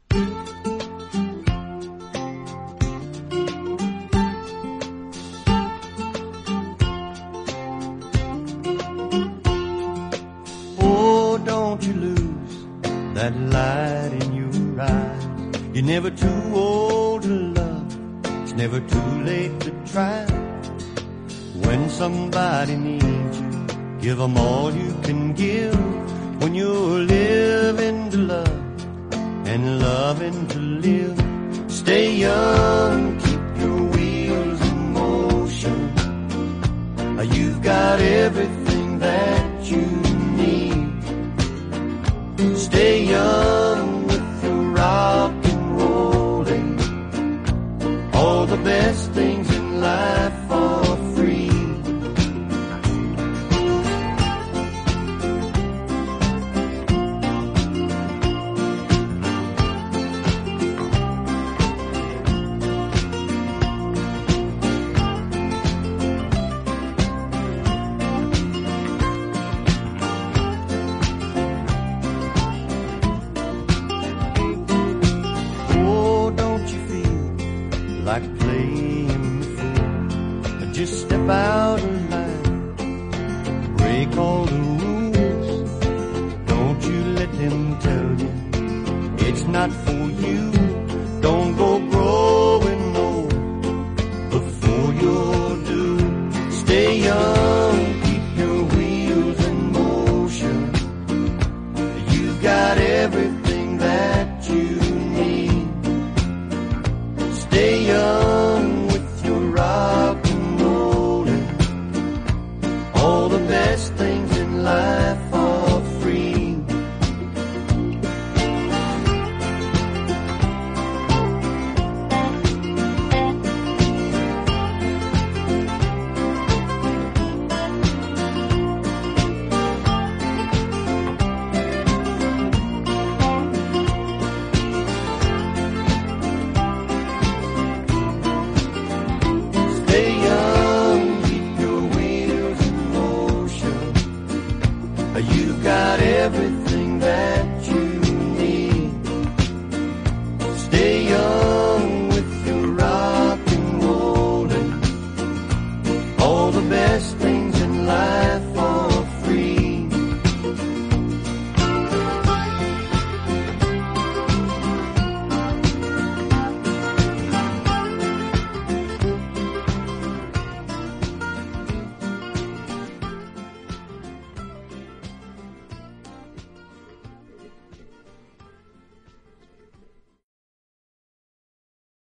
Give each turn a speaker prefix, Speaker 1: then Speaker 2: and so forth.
Speaker 1: Oh, don't you lose that light in your eyes. You're never too old to love. It's never too late to try. When somebody needs you, give them all you can give. When you're living to love and loving to live, stay young, keep your wheels in motion. You've got everything that you need. Stay young with your rock and rolling. All the best things in life are free. Like playing the fool, just step out of line, break all the rules. Don't you let them tell you it's not for you. Don't go grow